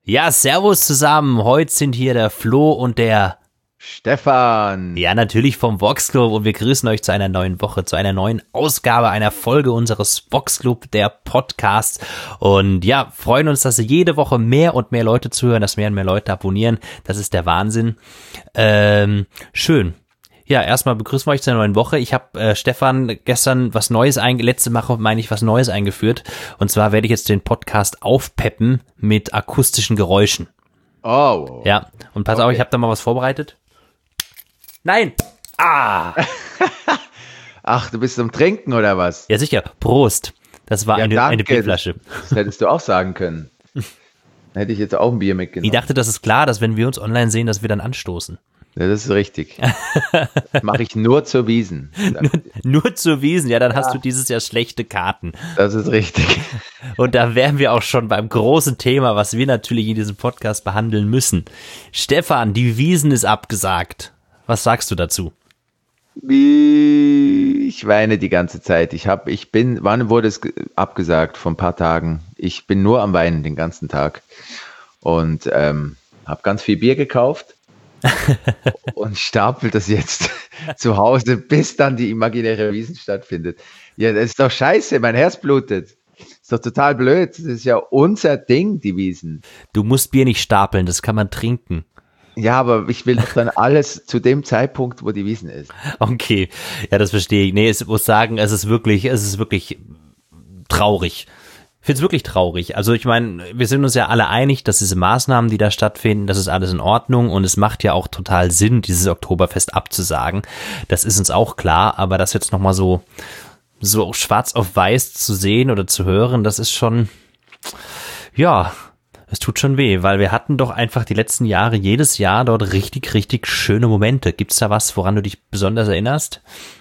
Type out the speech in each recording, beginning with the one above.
Ja, servus zusammen. Heute sind hier der Flo und der Stefan. Ja, natürlich vom Vox Club und wir grüßen euch zu einer neuen Woche, zu einer neuen Ausgabe, einer Folge unseres Vox Club, der Podcast. Und ja, freuen uns, dass jede Woche mehr und mehr Leute zuhören, dass mehr und mehr Leute abonnieren. Das ist der Wahnsinn. Schön. Ja, erstmal begrüßen wir euch zu einer neuen Woche. Ich habe Stefan gestern was Neues letzte Woche meine ich was Neues eingeführt. Und zwar werde ich jetzt den Podcast aufpeppen mit akustischen Geräuschen. Oh. Ja, und pass auf, ich habe da mal was vorbereitet. Nein! Ah! Ach, du bist zum Trinken oder was? Ja, sicher. Prost. Das war eine Bierflasche. Das hättest du auch sagen können. Dann hätte ich jetzt auch ein Bier mitgenommen. Ich dachte, das ist klar, dass wenn wir uns online sehen, dass wir dann anstoßen. Ja, das ist richtig. Das mache ich nur zur Wiesn. Nur zur Wiesn, ja, dann hast du dieses Jahr schlechte Karten. Das ist richtig. Und da wären wir auch schon beim großen Thema, was wir natürlich in diesem Podcast behandeln müssen. Stefan, die Wiesn ist abgesagt. Was sagst du dazu? Ich weine die ganze Zeit. Wann wurde es abgesagt? Vor ein paar Tagen. Ich bin nur am Weinen den ganzen Tag. Und habe ganz viel Bier gekauft. Und stapel das jetzt zu Hause, bis dann die imaginäre Wiesn stattfindet. Ja, das ist doch scheiße, mein Herz blutet. Das ist doch total blöd. Das ist ja unser Ding, die Wiesn. Du musst Bier nicht stapeln, das kann man trinken. Ja, aber ich will doch dann alles zu dem Zeitpunkt, wo die Wiesn ist. Okay, ja, das verstehe ich. Nee, ich muss sagen, es ist wirklich traurig. Ich finde es wirklich traurig. Also ich meine, wir sind uns ja alle einig, dass diese Maßnahmen, die da stattfinden, das ist alles in Ordnung und es macht ja auch total Sinn, dieses Oktoberfest abzusagen. Das ist uns auch klar, aber das jetzt nochmal so schwarz auf weiß zu sehen oder zu hören, das ist schon, ja, es tut schon weh, weil wir hatten doch einfach die letzten Jahre jedes Jahr dort richtig, richtig schöne Momente. Gibt's da was, woran du dich besonders erinnerst?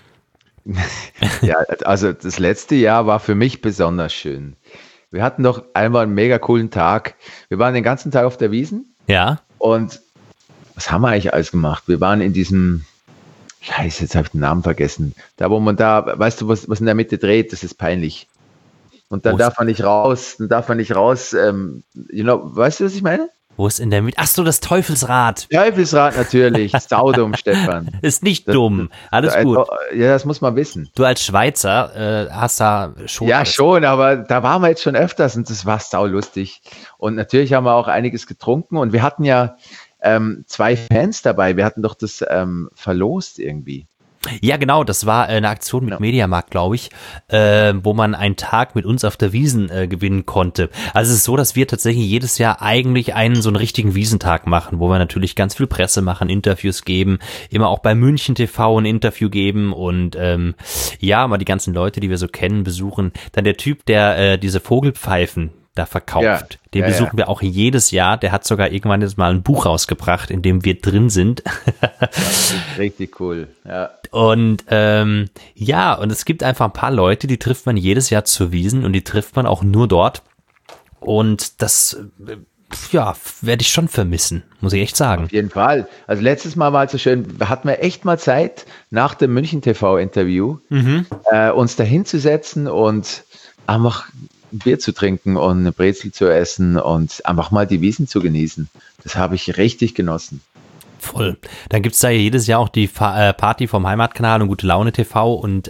Ja, also das letzte Jahr war für mich besonders schön. Wir hatten doch einmal einen mega coolen Tag. Wir waren den ganzen Tag auf der Wiesn. Ja. Und was haben wir eigentlich alles gemacht? Wir waren in diesem, Scheiße, jetzt habe ich den Namen vergessen. Da, wo man weißt du, was in der Mitte dreht, das ist peinlich. Und dann darf man nicht raus, weißt du, was ich meine? Wo ist in der Mitte? Ach so, das Teufelsrad. Teufelsrad natürlich, saudumm, Stefan. Ist nicht dumm, alles gut. Ja, das muss man wissen. Du als Schweizer hast da schon... Ja, schon, aber da waren wir jetzt schon öfters und das war saulustig. Und natürlich haben wir auch einiges getrunken und wir hatten ja 2 Fans dabei. Wir hatten doch das verlost irgendwie. Ja, genau, das war eine Aktion mit Mediamarkt, glaube ich, wo man einen Tag mit uns auf der Wiesn gewinnen konnte. Also es ist so, dass wir tatsächlich jedes Jahr eigentlich so einen richtigen Wiesentag machen, wo wir natürlich ganz viel Presse machen, Interviews geben, immer auch bei München TV ein Interview geben und mal die ganzen Leute, die wir so kennen, besuchen. Dann der Typ, der diese Vogelpfeifen da verkauft. Den besuchen wir auch jedes Jahr. Der hat sogar irgendwann jetzt mal ein Buch rausgebracht, in dem wir drin sind. Das ist richtig cool, ja. Und und es gibt einfach ein paar Leute, die trifft man jedes Jahr zur Wiesn und die trifft man auch nur dort. Und das, werde ich schon vermissen, muss ich echt sagen. Auf jeden Fall. Also letztes Mal war es so schön, hatten wir echt mal Zeit, nach dem München TV-Interview, uns da hinzusetzen und einfach ein Bier zu trinken und eine Brezel zu essen und einfach mal die Wiesn zu genießen. Das habe ich richtig genossen. Voll. Dann gibt's da ja jedes Jahr auch die Party vom Heimatkanal und Gute Laune TV und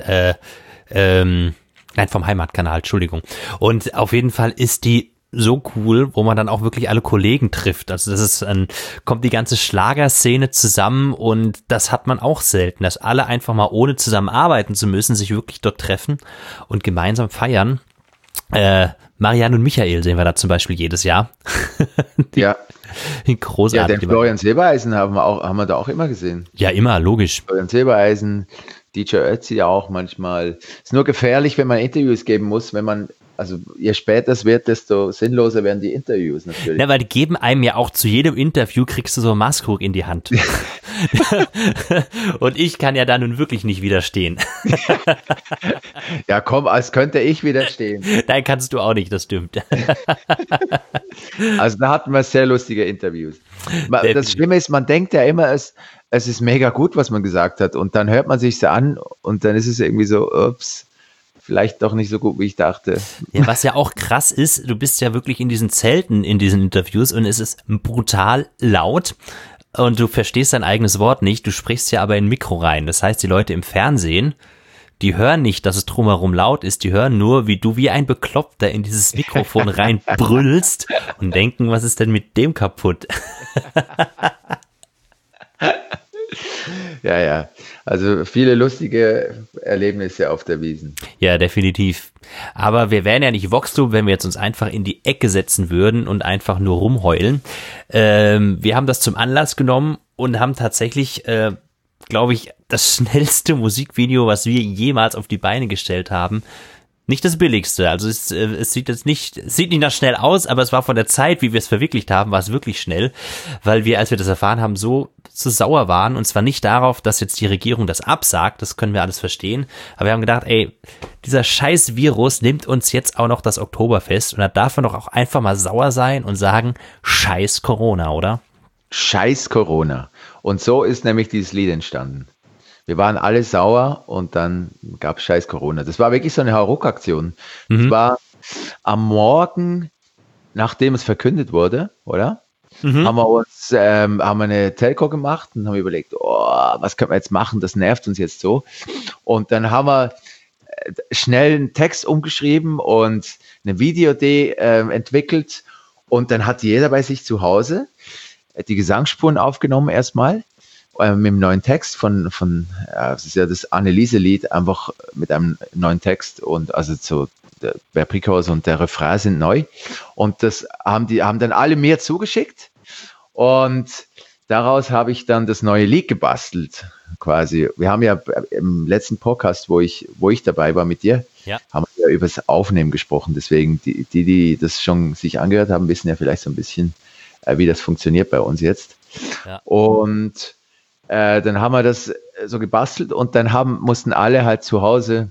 vom Heimatkanal, Entschuldigung. Und auf jeden Fall ist die so cool, wo man dann auch wirklich alle Kollegen trifft. Also das ist kommt die ganze Schlagerszene zusammen und das hat man auch selten, dass alle einfach mal ohne zusammen arbeiten zu müssen, sich wirklich dort treffen und gemeinsam feiern. Marianne und Michael sehen wir da zum Beispiel jedes Jahr. Großartig. Ja, den Florian Silbereisen haben wir da auch immer gesehen. Ja, immer, logisch. Florian Silbereisen, DJ Ötzi auch manchmal. Ist nur gefährlich, wenn man Interviews geben muss, also je später es wird, desto sinnloser werden die Interviews natürlich. Ja, weil die geben einem ja auch zu jedem Interview, kriegst du so ein Maßkrug in die Hand. Und ich kann ja da nun wirklich nicht widerstehen. Ja, komm, als könnte ich widerstehen. Nein, kannst du auch nicht, das stimmt. Also da hatten wir sehr lustige Interviews. Das Schlimme ist, man denkt ja immer, es ist mega gut, was man gesagt hat. Und dann hört man sich so an und dann ist es irgendwie so, ups, vielleicht doch nicht so gut, wie ich dachte. Ja, was ja auch krass ist, du bist ja wirklich in diesen Zelten, in diesen Interviews und es ist brutal laut und du verstehst dein eigenes Wort nicht, du sprichst ja aber in ein Mikro rein. Das heißt, die Leute im Fernsehen, die hören nicht, dass es drumherum laut ist, die hören nur, wie du wie ein Bekloppter in dieses Mikrofon reinbrüllst und denken, was ist denn mit dem kaputt? Ja. Also viele lustige Erlebnisse auf der Wiesn. Ja, definitiv. Aber wir wären ja nicht Voxclub, wenn wir jetzt uns einfach in die Ecke setzen würden und einfach nur rumheulen. Wir haben das zum Anlass genommen und haben tatsächlich, glaube ich, das schnellste Musikvideo, was wir jemals auf die Beine gestellt haben. Nicht das billigste, also es sieht jetzt nicht, sieht nicht nach schnell aus, aber es war von der Zeit, wie wir es verwirklicht haben, war es wirklich schnell, weil wir, als wir das erfahren haben, so sauer waren, und zwar nicht darauf, dass jetzt die Regierung das absagt, das können wir alles verstehen, aber wir haben gedacht, ey, dieser scheiß Virus nimmt uns jetzt auch noch das Oktoberfest und da darf man doch auch einfach mal sauer sein und sagen, scheiß Corona, oder? Scheiß Corona. Und so ist nämlich dieses Lied entstanden. Wir waren alle sauer und dann gab es scheiß Corona. Das war wirklich so eine Hauruck-Aktion. Das war am Morgen, nachdem es verkündet wurde, oder? Haben wir eine Telco gemacht und haben überlegt, was können wir jetzt machen? Das nervt uns jetzt so. Und dann haben wir schnell einen Text umgeschrieben und eine Videoidee entwickelt. Und dann hat jeder bei sich zu Hause die Gesangsspuren aufgenommen erstmal. Mit dem neuen Text das ist ja das Anneliese-Lied, einfach mit einem neuen Text und also so der Pre-Chorus und der Refrain sind neu und das haben dann alle mir zugeschickt und daraus habe ich dann das neue Lied gebastelt quasi. Wir haben ja im letzten Podcast, wo ich dabei war mit dir, haben wir ja über das Aufnehmen gesprochen, deswegen die das schon sich angehört haben, wissen ja vielleicht so ein bisschen, wie das funktioniert bei uns jetzt. Ja. Und dann haben wir das so gebastelt und dann mussten alle halt zu Hause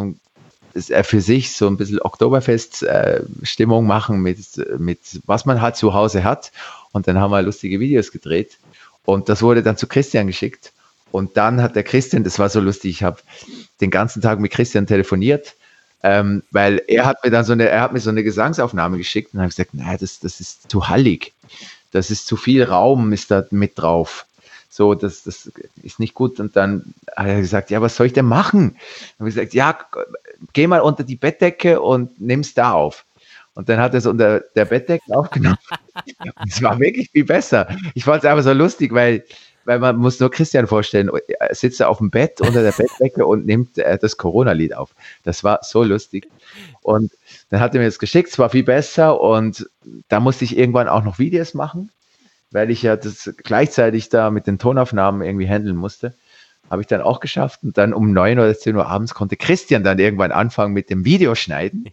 für sich so ein bisschen Oktoberfest-Stimmung machen mit was man halt zu Hause hat. Und dann haben wir lustige Videos gedreht und das wurde dann zu Christian geschickt. Und dann hat der Christian, das war so lustig, ich habe den ganzen Tag mit Christian telefoniert, weil er hat mir so eine Gesangsaufnahme geschickt und habe gesagt, nein, das ist zu hallig. Das ist zu viel Raum, ist da mit drauf. So, das ist nicht gut. Und dann hat er gesagt, ja, was soll ich denn machen? Dann habe ich gesagt, ja, geh mal unter die Bettdecke und nimm's da auf. Und dann hat er es unter der Bettdecke aufgenommen. Es war wirklich viel besser. Ich fand es einfach so lustig, weil man muss nur Christian vorstellen, er sitzt da auf dem Bett unter der Bettdecke und nimmt das Corona-Lied auf. Das war so lustig. Und dann hat er mir das geschickt, es war viel besser und da musste ich irgendwann auch noch Videos machen, weil ich ja das gleichzeitig da mit den Tonaufnahmen irgendwie handeln musste. Habe ich dann auch geschafft und dann um 9 oder 10 Uhr abends konnte Christian dann irgendwann anfangen mit dem Videoschneiden.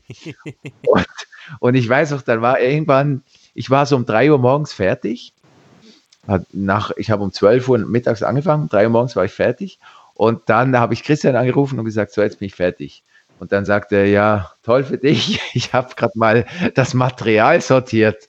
Und ich weiß auch, dann war irgendwann, ich war so um 3 Uhr morgens fertig. Ich habe um 12 Uhr mittags angefangen, 3 Uhr morgens war ich fertig. Und dann habe ich Christian angerufen und gesagt, so, jetzt bin ich fertig. Und dann sagte er, ja, toll für dich, ich habe gerade mal das Material sortiert.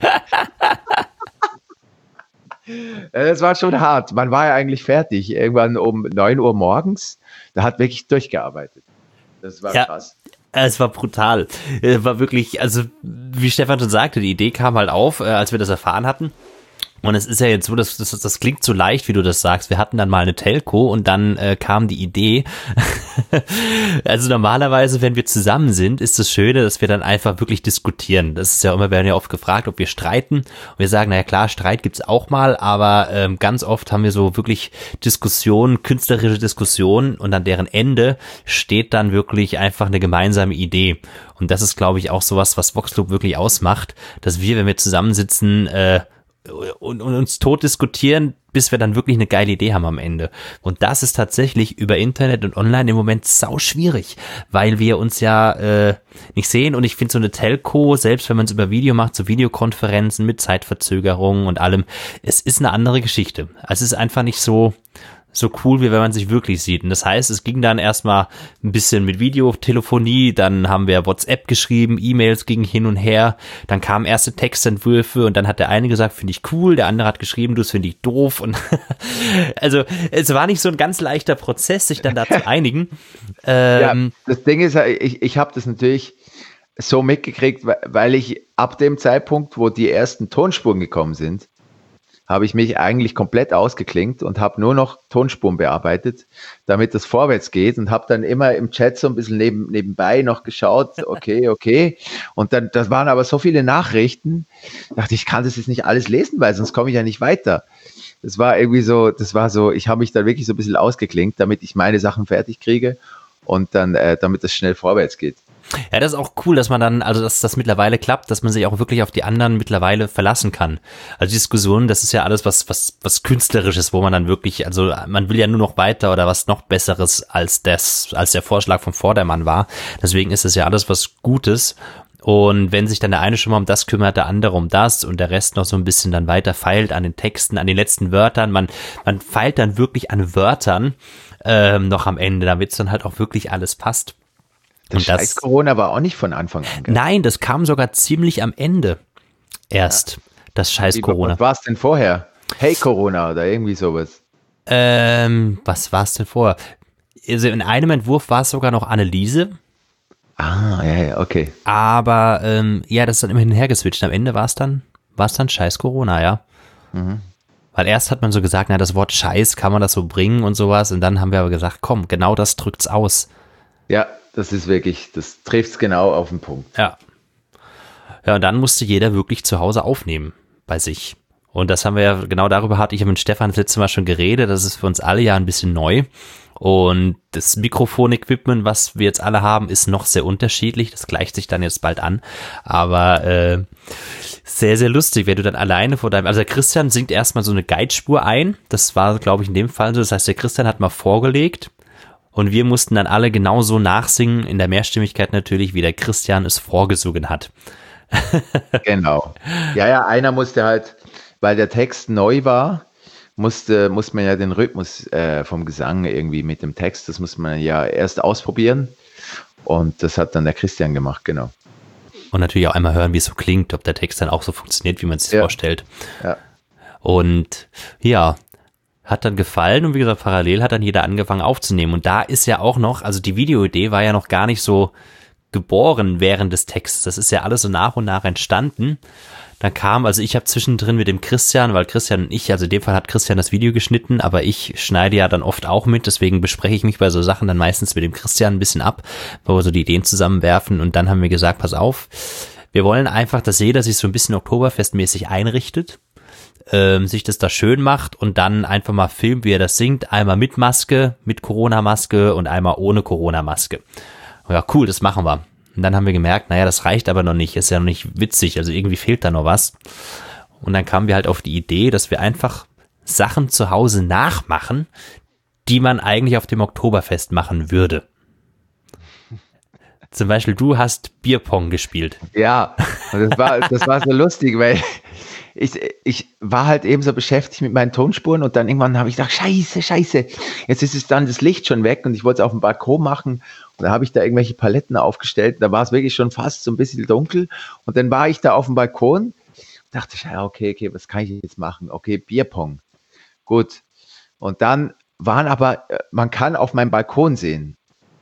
Das war schon hart. Man war ja eigentlich fertig. Irgendwann um 9 Uhr morgens. Da hat wirklich durchgearbeitet. Das war krass. Es war brutal. Es war wirklich, also wie Stefan schon sagte, die Idee kam halt auf, als wir das erfahren hatten. Und es ist ja jetzt so, das klingt so leicht, wie du das sagst. Wir hatten dann mal eine Telco und dann kam die Idee. Also normalerweise, wenn wir zusammen sind, ist das Schöne, dass wir dann einfach wirklich diskutieren. Das ist ja immer, wir werden ja oft gefragt, ob wir streiten. Und wir sagen, naja klar, Streit gibt's auch mal, aber ganz oft haben wir so wirklich Diskussionen, künstlerische Diskussionen und an deren Ende steht dann wirklich einfach eine gemeinsame Idee. Und das ist, glaube ich, auch sowas, was Voxclub wirklich ausmacht, dass wir, wenn wir zusammensitzen, und uns tot diskutieren, bis wir dann wirklich eine geile Idee haben am Ende. Und das ist tatsächlich über Internet und online im Moment sau schwierig, weil wir uns ja nicht sehen und ich finde so eine Telco, selbst wenn man es über Video macht, so Videokonferenzen mit Zeitverzögerungen und allem, es ist eine andere Geschichte. Es ist einfach nicht so so cool, wie wenn man sich wirklich sieht. Und das heißt, es ging dann erstmal ein bisschen mit Videotelefonie, dann haben wir WhatsApp geschrieben, E-Mails gingen hin und her, dann kamen erste Textentwürfe und dann hat der eine gesagt, finde ich cool, der andere hat geschrieben, das finde ich doof. Und also es war nicht so ein ganz leichter Prozess, sich dann da zu einigen. Ja, das Ding ist, ich habe das natürlich so mitgekriegt, weil ich ab dem Zeitpunkt, wo die ersten Tonspuren gekommen sind, habe ich mich eigentlich komplett ausgeklinkt und habe nur noch Tonspuren bearbeitet, damit das vorwärts geht und habe dann immer im Chat so ein bisschen nebenbei noch geschaut, okay. Und dann, das waren aber so viele Nachrichten, dachte ich, kann das jetzt nicht alles lesen, weil sonst komme ich ja nicht weiter. Das war irgendwie so, ich habe mich dann wirklich so ein bisschen ausgeklinkt, damit ich meine Sachen fertig kriege und dann, damit das schnell vorwärts geht. Ja, das ist auch cool, dass man dann, also dass das mittlerweile klappt, dass man sich auch wirklich auf die anderen mittlerweile verlassen kann. Also die Diskussion, das ist ja alles was Künstlerisches, wo man dann wirklich, also man will ja nur noch weiter oder was noch Besseres als der Vorschlag vom Vordermann war. Deswegen ist es ja alles was Gutes. Und wenn sich dann der eine schon mal um das kümmert, der andere um das und der Rest noch so ein bisschen dann weiter feilt an den Texten, an den letzten Wörtern, man feilt dann wirklich an Wörtern noch am Ende, damit es dann halt auch wirklich alles passt. Das scheiß Corona war auch nicht von Anfang an. Gell? Nein, das kam sogar ziemlich am Ende erst, das scheiß Corona. Was war es denn vorher? Hey Corona oder irgendwie sowas? Was war es denn vorher? Also in einem Entwurf war es sogar noch Anneliese. Ah, ja, okay. Aber ja, das ist dann immer hin und her geswitcht. Am Ende war es dann scheiß Corona, ja. Mhm. Weil erst hat man so gesagt, na, das Wort Scheiß, kann man das so bringen und sowas. Und dann haben wir aber gesagt, komm, genau das drückt's aus. Ja, das ist wirklich, das trifft es genau auf den Punkt. Ja. Ja, und dann musste jeder wirklich zu Hause aufnehmen bei sich. Und das haben wir ja, genau darüber hatte ich mit Stefan das letzte Mal schon geredet. Das ist für uns alle ja ein bisschen neu. Und das Mikrofon-Equipment, was wir jetzt alle haben, ist noch sehr unterschiedlich. Das gleicht sich dann jetzt bald an. Aber sehr, sehr lustig, wenn du dann alleine vor deinem, also der Christian singt erstmal so eine Guidespur ein. Das war, glaube ich, in dem Fall so. Das heißt, der Christian hat mal vorgelegt. Und wir mussten dann alle genauso nachsingen, in der Mehrstimmigkeit natürlich, wie der Christian es vorgesungen hat. Genau. Ja, einer musste halt, weil der Text neu war, musste man ja den Rhythmus vom Gesang irgendwie mit dem Text, das muss man ja erst ausprobieren. Und das hat dann der Christian gemacht, genau. Und natürlich auch einmal hören, wie es so klingt, ob der Text dann auch so funktioniert, wie man es sich vorstellt. Ja. Und ja, hat dann gefallen und wie gesagt, parallel hat dann jeder angefangen aufzunehmen. Und da ist ja auch noch, also die Videoidee war ja noch gar nicht so geboren während des Texts. Das ist ja alles so nach und nach entstanden. Dann kam, also ich habe zwischendrin mit dem Christian, weil Christian und ich, also in dem Fall hat Christian das Video geschnitten, aber ich schneide ja dann oft auch mit, deswegen bespreche ich mich bei so Sachen dann meistens mit dem Christian ein bisschen ab, wo wir so die Ideen zusammenwerfen und dann haben wir gesagt, pass auf, wir wollen einfach, dass jeder sich so ein bisschen oktoberfestmäßig einrichtet, sich das da schön macht und dann einfach mal filmt, wie er das singt, einmal mit Maske, mit Corona-Maske und einmal ohne Corona-Maske. Ja, cool, das machen wir. Und dann haben wir gemerkt, naja, das reicht aber noch nicht, ist ja noch nicht witzig, also irgendwie fehlt da noch was. Und dann kamen wir halt auf die Idee, dass wir einfach Sachen zu Hause nachmachen, die man eigentlich auf dem Oktoberfest machen würde. Zum Beispiel, du hast Bierpong gespielt. Ja, und das war so lustig, weil ich war halt eben so beschäftigt mit meinen Tonspuren und dann irgendwann habe ich gedacht, scheiße, jetzt ist es dann das Licht schon weg und ich wollte es auf dem Balkon machen und da habe ich da irgendwelche Paletten aufgestellt und da war es wirklich schon fast so ein bisschen dunkel und dann war ich da auf dem Balkon, dachte ich, ja, okay, was kann ich jetzt machen? Okay, Bierpong, gut. Und dann waren aber, man kann auf meinem Balkon sehen,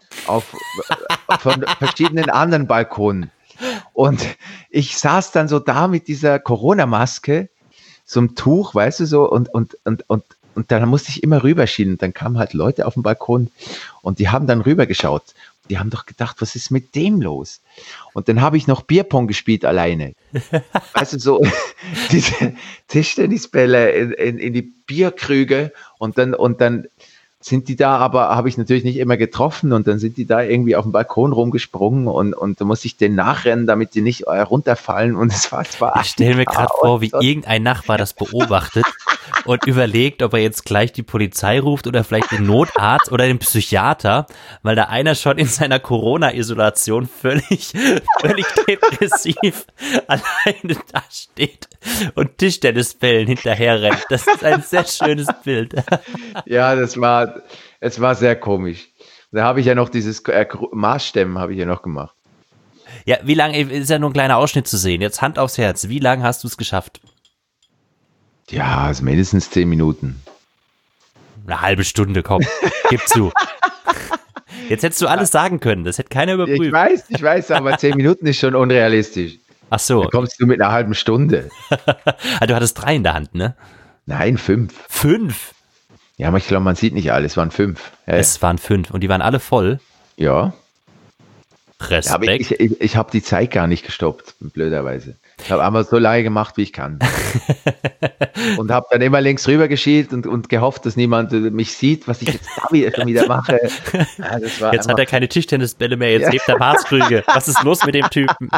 von verschiedenen anderen Balkonen. Und ich saß dann so da mit dieser Corona-Maske, so einem Tuch, weißt du, so, und dann musste ich immer rüberschieben. Und dann kamen halt Leute auf den Balkon und die haben dann rübergeschaut. Die haben doch gedacht, was ist mit dem los? Und dann habe ich noch Bierpong gespielt alleine. Weißt du, so diese Tischtennisbälle in die Bierkrüge und dann sind die da, aber habe ich natürlich nicht immer getroffen und dann sind die da irgendwie auf dem Balkon rumgesprungen und da musste ich denen nachrennen, damit die nicht runterfallen und es war Ich stelle mir gerade vor, wie irgendein Nachbar das beobachtet und überlegt, ob er jetzt gleich die Polizei ruft oder vielleicht den Notarzt oder den Psychiater, weil da einer schon in seiner Corona-Isolation völlig depressiv alleine da steht und Tischtennisbällen hinterher rennt. Das ist ein sehr schönes Bild. Ja, es war sehr komisch. Da habe ich ja noch dieses Maßstemmen habe ich ja noch gemacht. Ja, wie lange, ist ja nur ein kleiner Ausschnitt zu sehen. Jetzt Hand aufs Herz, wie lange hast du es geschafft? Ja, also mindestens 10 Minuten. Eine halbe Stunde, komm, gib zu. Jetzt hättest du alles sagen können, das hätte keiner überprüft. Ich weiß, aber 10 Minuten ist schon unrealistisch. Ach so. Da kommst du mit einer halben Stunde. Du hattest 3 in der Hand, ne? Nein, 5. 5? Ja, aber ich glaube, man sieht nicht alles, es waren 5. Ja, es waren 5 und die waren alle voll? Ja. Respekt. Ich habe die Zeit gar nicht gestoppt, blöderweise. Ich habe einmal so lange gemacht, wie ich kann. Und habe dann immer links rüber geschielt und gehofft, dass niemand mich sieht, was ich jetzt schon wieder mache. Ja, jetzt hat er keine Tischtennisbälle mehr, jetzt hebt er Maßkrüge. Was ist los mit dem Typen?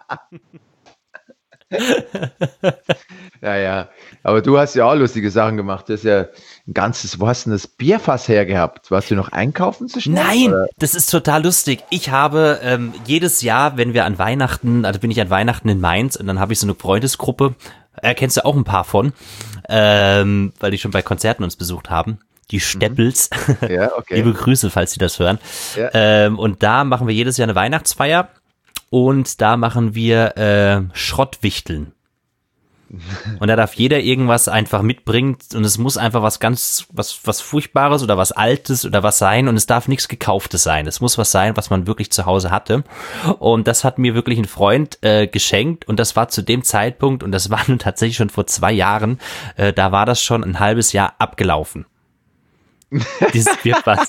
Ja. Aber du hast ja auch lustige Sachen gemacht. Du hast ja wo hast du das Bierfass hergehabt? Warst du noch einkaufen zu schnell? Nein, oder? Das ist total lustig. Ich habe jedes Jahr, wenn wir an Weihnachten, also bin ich an Weihnachten in Mainz und dann habe ich so eine Freundesgruppe, kennst du auch ein paar von, weil die schon bei Konzerten uns besucht haben. Die Steppels. Ja, okay. Liebe Grüße, falls Sie das hören. Ja. Und da machen wir jedes Jahr eine Weihnachtsfeier und da machen wir Schrottwichteln. Und da darf jeder irgendwas einfach mitbringen und es muss einfach was Furchtbares oder was Altes oder was sein und es darf nichts Gekauftes sein. Es muss was sein, was man wirklich zu Hause hatte. Und das hat mir wirklich ein Freund geschenkt und das war zu dem Zeitpunkt und das war nun tatsächlich schon vor 2 Jahren, da war das schon ein halbes Jahr abgelaufen. Dieses Bierfass.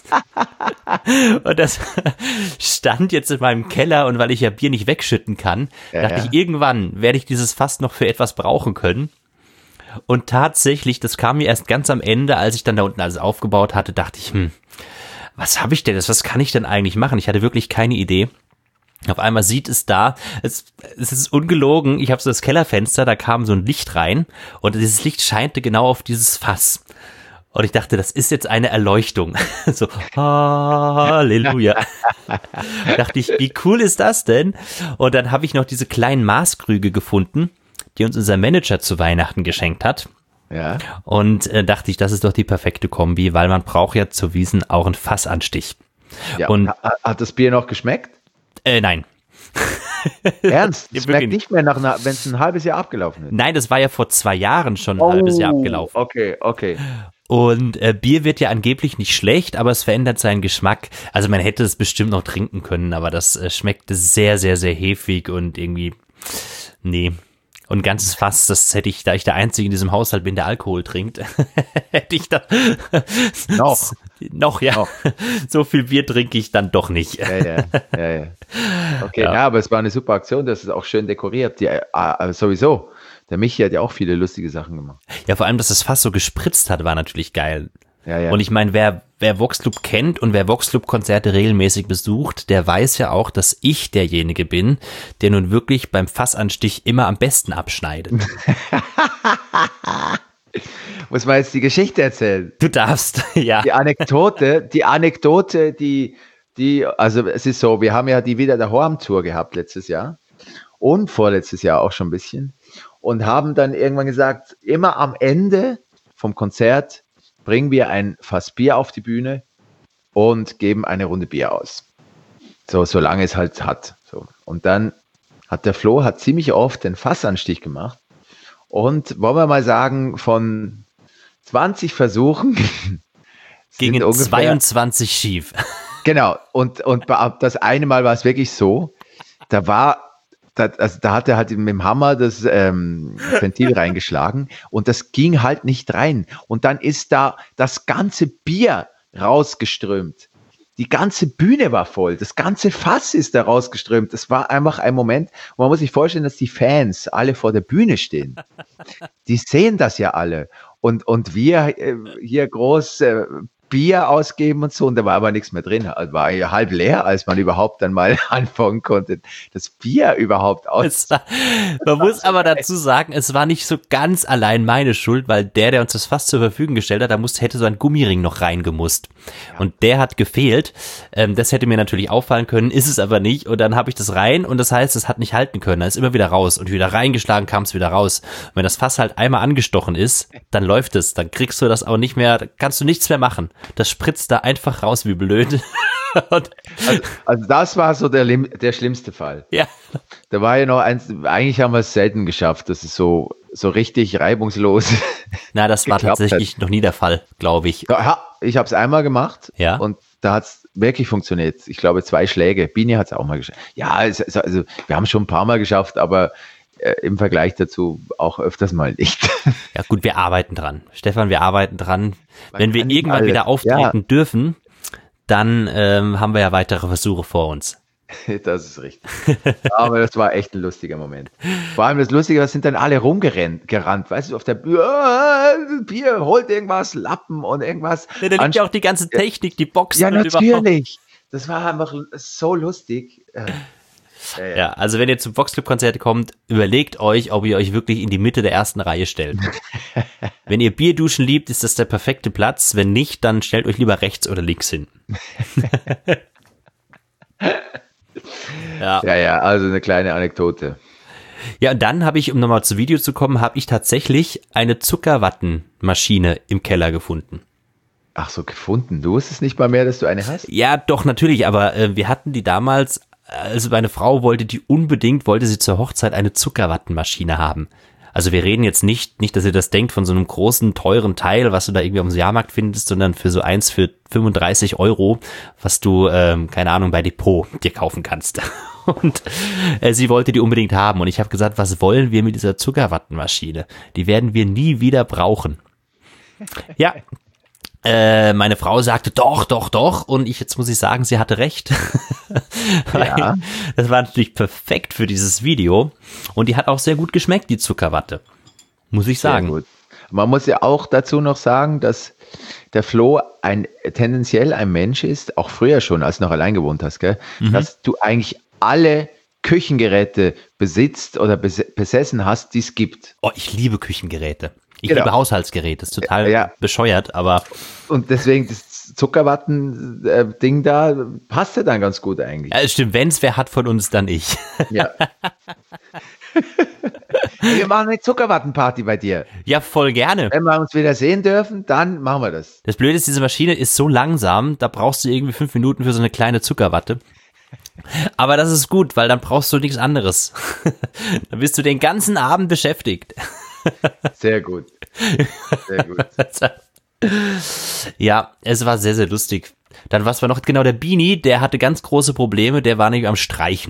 Und das stand jetzt in meinem Keller und weil ich ja Bier nicht wegschütten kann, dachte ich, irgendwann werde ich dieses Fass noch für etwas brauchen können. Und tatsächlich, das kam mir erst ganz am Ende, als ich dann da unten alles aufgebaut hatte, dachte ich, was habe ich denn das? Was kann ich denn eigentlich machen? Ich hatte wirklich keine Idee. Auf einmal sieht es da, es ist ungelogen, ich habe so das Kellerfenster, da kam so ein Licht rein und dieses Licht scheinte genau auf dieses Fass. Und ich dachte, das ist jetzt eine Erleuchtung. So, Halleluja. Dachte ich, wie cool ist das denn? Und dann habe ich noch diese kleinen Maßkrüge gefunden, die uns unser Manager zu Weihnachten geschenkt hat. Ja. Und dachte ich, das ist doch die perfekte Kombi, weil man braucht ja zu Wiesn auch einen Fassanstich. Ja, und hat das Bier noch geschmeckt? Nein. Ernst? Es schmeckt nicht mehr wenn es ein halbes Jahr abgelaufen ist? Nein, das war ja vor 2 Jahren schon ein halbes Jahr abgelaufen. Okay. Und Bier wird ja angeblich nicht schlecht, aber es verändert seinen Geschmack. Also man hätte es bestimmt noch trinken können, aber das schmeckte sehr, sehr, sehr heftig und irgendwie, nee. Und ein ganzes Fass, das hätte ich, da ich der Einzige in diesem Haushalt bin, der Alkohol trinkt, hätte ich da noch. So viel Bier trinke ich dann doch nicht. Ja. Okay, ja, aber es war eine super Aktion, das ist auch schön dekoriert. Sowieso. Der Michi hat ja auch viele lustige Sachen gemacht. Ja, vor allem, dass das Fass so gespritzt hat, war natürlich geil. Ja. Und ich meine, wer Voxclub kennt und wer Voxclub-Konzerte regelmäßig besucht, der weiß ja auch, dass ich derjenige bin, der nun wirklich beim Fassanstich immer am besten abschneidet. Muss man jetzt die Geschichte erzählen? Du darfst, ja. Die Anekdote, also es ist so, wir haben ja die Wieder der Horm-Tour gehabt letztes Jahr und vorletztes Jahr auch schon ein bisschen. Und haben dann irgendwann gesagt, immer am Ende vom Konzert bringen wir ein Fass Bier auf die Bühne und geben eine Runde Bier aus. Solange es halt hat. So. Und dann hat der Flo ziemlich oft den Fassanstich gemacht. Und wollen wir mal sagen, von 20 Versuchen gingen ungefähr 22 schief. Genau. Und das eine Mal war es wirklich so, da hat er halt mit dem Hammer das Ventil reingeschlagen und das ging halt nicht rein. Und dann ist da das ganze Bier rausgeströmt. Die ganze Bühne war voll. Das ganze Fass ist da rausgeströmt. Das war einfach ein Moment, wo man muss sich vorstellen, dass die Fans alle vor der Bühne stehen. Die sehen das ja alle. Und wir hier groß Bier ausgeben und so, und da war aber nichts mehr drin. Also war ja halb leer, als man überhaupt dann mal anfangen konnte, das Bier überhaupt Man muss aber dazu sagen, es war nicht so ganz allein meine Schuld, weil der uns das Fass zur Verfügung gestellt hat, hätte so ein Gummiring noch reingemusst. Ja. Und der hat gefehlt. Das hätte mir natürlich auffallen können, ist es aber nicht. Und dann habe ich das rein und das heißt, es hat nicht halten können. Da ist immer wieder raus und wieder reingeschlagen, kam es wieder raus. Und wenn das Fass halt einmal angestochen ist, dann läuft es. Dann kriegst du das auch nicht mehr, kannst du nichts mehr machen. Das spritzt da einfach raus wie blöd. Also das war so der schlimmste Fall. Ja. Da war ja noch eins, eigentlich haben wir es selten geschafft, dass es so richtig reibungslos. Na, das war tatsächlich noch nie der Fall, glaube ich. Ja, ich habe es einmal gemacht, ja, und da hat es wirklich funktioniert. Ich glaube 2 Schläge. Bini hat es auch mal geschafft. Ja, also wir haben es schon ein paar Mal geschafft, aber im Vergleich dazu auch öfters mal nicht. Ja gut, wir arbeiten dran. Stefan, wir arbeiten dran. Wenn wir irgendwann wieder auftreten dürfen, dann haben wir ja weitere Versuche vor uns. Das ist richtig. Aber das war echt ein lustiger Moment. Vor allem das Lustige, da sind dann alle gerannt, weißt du, auf der Bier, holt irgendwas, Lappen und irgendwas. Ja, da liegt ja auch die ganze Technik, die Boxen. Ja, natürlich. Das war einfach so lustig. Ja, also wenn ihr zum Voxclub-Konzert kommt, überlegt euch, ob ihr euch wirklich in die Mitte der ersten Reihe stellt. Wenn ihr Bierduschen liebt, ist das der perfekte Platz. Wenn nicht, dann stellt euch lieber rechts oder links hin. Ja, also eine kleine Anekdote. Ja, und dann habe ich, um nochmal zu Video zu kommen, habe ich tatsächlich eine Zuckerwattenmaschine im Keller gefunden. Ach so, gefunden? Du wusstest nicht mal mehr, dass du eine hast? Ja, doch, natürlich, aber wir hatten die damals. Also meine Frau wollte sie zur Hochzeit eine Zuckerwattenmaschine haben. Also wir reden jetzt nicht, dass ihr das denkt von so einem großen, teuren Teil, was du da irgendwie auf dem Jahrmarkt findest, sondern für so eins für 35 €, was du, keine Ahnung, bei Depot dir kaufen kannst. Und sie wollte die unbedingt haben. Und ich habe gesagt, was wollen wir mit dieser Zuckerwattenmaschine? Die werden wir nie wieder brauchen. Ja. Meine Frau sagte, doch. Und jetzt muss ich sagen, sie hatte recht. Ja. Das war natürlich perfekt für dieses Video. Und die hat auch sehr gut geschmeckt, die Zuckerwatte. Muss ich sagen. Sehr gut. Man muss ja auch dazu noch sagen, dass der Flo tendenziell ein Mensch ist, auch früher schon, als du noch allein gewohnt hast, gell? Dass du eigentlich alle Küchengeräte besitzt oder besessen hast, die es gibt. Oh, ich liebe Küchengeräte. Ich liebe Haushaltsgeräte, ist total bescheuert, aber... Und deswegen das Zuckerwatten-Ding da passt ja dann ganz gut eigentlich. Ja, stimmt, wenn es wer hat von uns, dann ich. Ja. Wir machen eine Zuckerwattenparty bei dir. Ja, voll gerne. Wenn wir uns wieder sehen dürfen, dann machen wir das. Das Blöde ist, diese Maschine ist so langsam, da brauchst du irgendwie 5 Minuten für so eine kleine Zuckerwatte. Aber das ist gut, weil dann brauchst du nichts anderes. Dann bist du den ganzen Abend beschäftigt. Sehr gut. Sehr gut. Ja, es war sehr, sehr lustig. Dann was war noch genau der Bini, der hatte ganz große Probleme, der war nämlich am Streichen.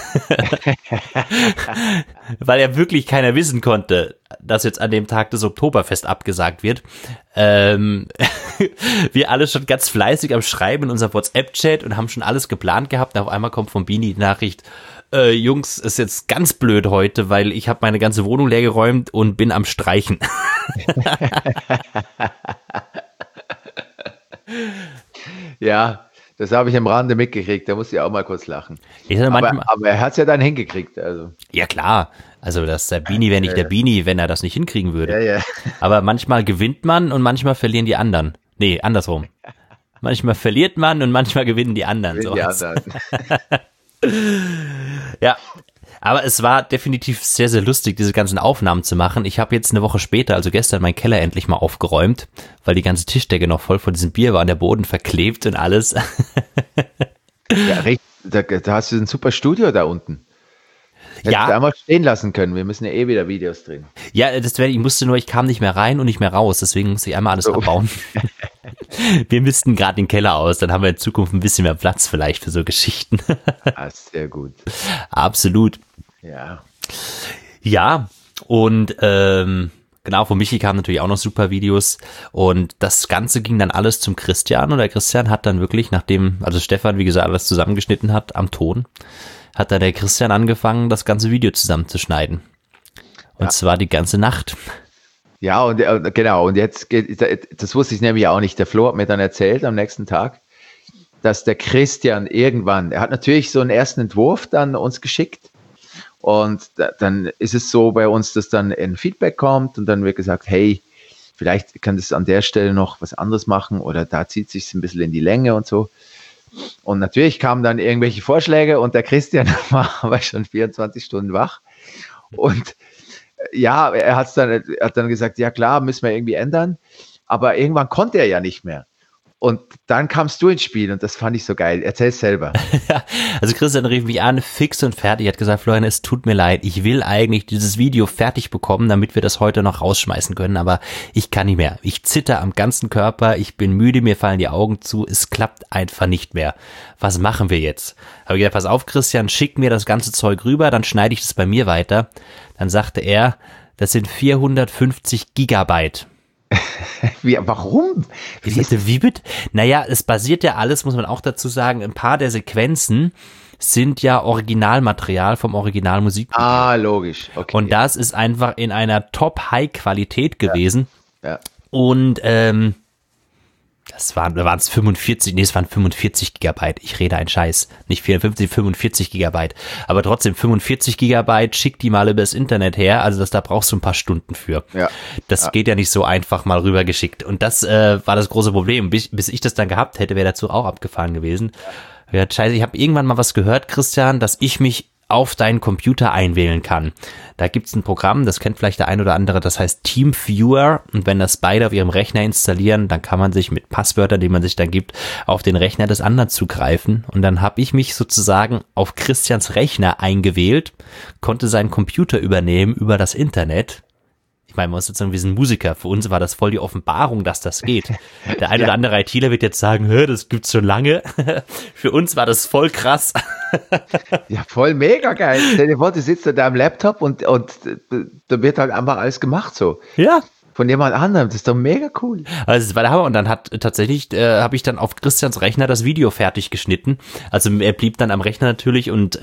Weil ja wirklich keiner wissen konnte, dass jetzt an dem Tag das Oktoberfest abgesagt wird. Wir alle schon ganz fleißig am Schreiben in unserem WhatsApp-Chat und haben schon alles geplant gehabt. Und auf einmal kommt von Bini die Nachricht, Jungs, ist jetzt ganz blöd heute, weil ich habe meine ganze Wohnung leer geräumt und bin am Streichen. Ja, das habe ich am Rande mitgekriegt, da muss ich auch mal kurz lachen. Aber er hat es ja dann hingekriegt. Also. Ja klar, also der Bini wäre nicht der Bini, wenn er das nicht hinkriegen würde. Ja. Aber manchmal gewinnt man und manchmal verlieren die anderen. Nee, andersrum. Manchmal verliert man und manchmal gewinnen die anderen. Ja, aber es war definitiv sehr, sehr lustig, diese ganzen Aufnahmen zu machen. Ich habe jetzt eine Woche später, also gestern, meinen Keller endlich mal aufgeräumt, weil die ganze Tischdecke noch voll von diesem Bier war und der Boden verklebt und alles. Ja, da hast du ein super Studio da unten. Hättest du einmal stehen lassen können. Wir müssen ja wieder Videos drehen. Ja, ich kam nicht mehr rein und nicht mehr raus, deswegen musste ich einmal alles abbauen. Wir müssten gerade den Keller aus, dann haben wir in Zukunft ein bisschen mehr Platz vielleicht für so Geschichten. Sehr gut. Absolut. Ja. Ja, und genau, von Michi kamen natürlich auch noch super Videos und das Ganze ging dann alles zum Christian und der Christian hat dann wirklich, nachdem, also Stefan, wie gesagt, alles zusammengeschnitten hat am Ton, hat dann der Christian angefangen, das ganze Video zusammenzuschneiden. Und zwar die ganze Nacht. Ja, und genau, und jetzt geht, das wusste ich nämlich auch nicht. Der Flo hat mir dann erzählt am nächsten Tag, dass der Christian irgendwann, er hat natürlich so einen ersten Entwurf dann uns geschickt und dann ist es so bei uns, dass dann ein Feedback kommt und dann wird gesagt, hey, vielleicht kann das an der Stelle noch was anderes machen oder da zieht sich ein bisschen in die Länge und so. Und natürlich kamen dann irgendwelche Vorschläge und der Christian war aber schon 24 Stunden wach und ja, hat dann gesagt, ja klar, müssen wir irgendwie ändern, aber irgendwann konnte er ja nicht mehr. Und dann kamst du ins Spiel und das fand ich so geil. Erzähl's selber. Also Christian rief mich an, fix und fertig, hat gesagt, Florian, es tut mir leid, ich will eigentlich dieses Video fertig bekommen, damit wir das heute noch rausschmeißen können, aber ich kann nicht mehr. Ich zitter am ganzen Körper, ich bin müde, mir fallen die Augen zu, es klappt einfach nicht mehr. Was machen wir jetzt? Habe ich gesagt, pass auf Christian, schick mir das ganze Zeug rüber, dann schneide ich das bei mir weiter. Dann sagte er, das sind 450 Gigabyte. Warum? Wie bitte? Naja, es basiert ja alles, muss man auch dazu sagen, ein paar der Sequenzen sind ja Originalmaterial vom Originalmusikvideo. Ah, logisch. Okay. Und das ist einfach in einer Top-High-Qualität gewesen. Ja. Und es waren 45 Gigabyte. Ich rede einen Scheiß. Nicht 54, 45 Gigabyte. Aber trotzdem 45 Gigabyte, schick die mal übers Internet her. Also da brauchst du ein paar Stunden für. Ja. Das geht ja nicht so einfach mal rübergeschickt. Und das war das große Problem. Bis ich das dann gehabt hätte, wäre dazu auch abgefahren gewesen. Ja, scheiße, ich habe irgendwann mal was gehört, Christian, dass ich mich auf deinen Computer einwählen kann. Da gibt's ein Programm, das kennt vielleicht der ein oder andere, das heißt TeamViewer, und wenn das beide auf ihrem Rechner installieren, dann kann man sich mit Passwörtern, die man sich dann gibt, auf den Rechner des anderen zugreifen, und dann habe ich mich sozusagen auf Christians Rechner eingewählt, konnte seinen Computer übernehmen über das Internet. Ich meine, man muss jetzt sagen, wir sind Musiker, für uns war das voll die Offenbarung, dass das geht. Der ein oder andere ITler wird jetzt sagen, das gibt's schon lange. Für uns war das voll krass. Ja, voll mega geil. Stell dir vor, du sitzt da am Laptop und da wird halt einfach alles gemacht so. Ja. Von jemand anderem, das ist doch mega cool. Also es war der Hammer, und dann habe ich dann auf Christians Rechner das Video fertig geschnitten. Also er blieb dann am Rechner natürlich und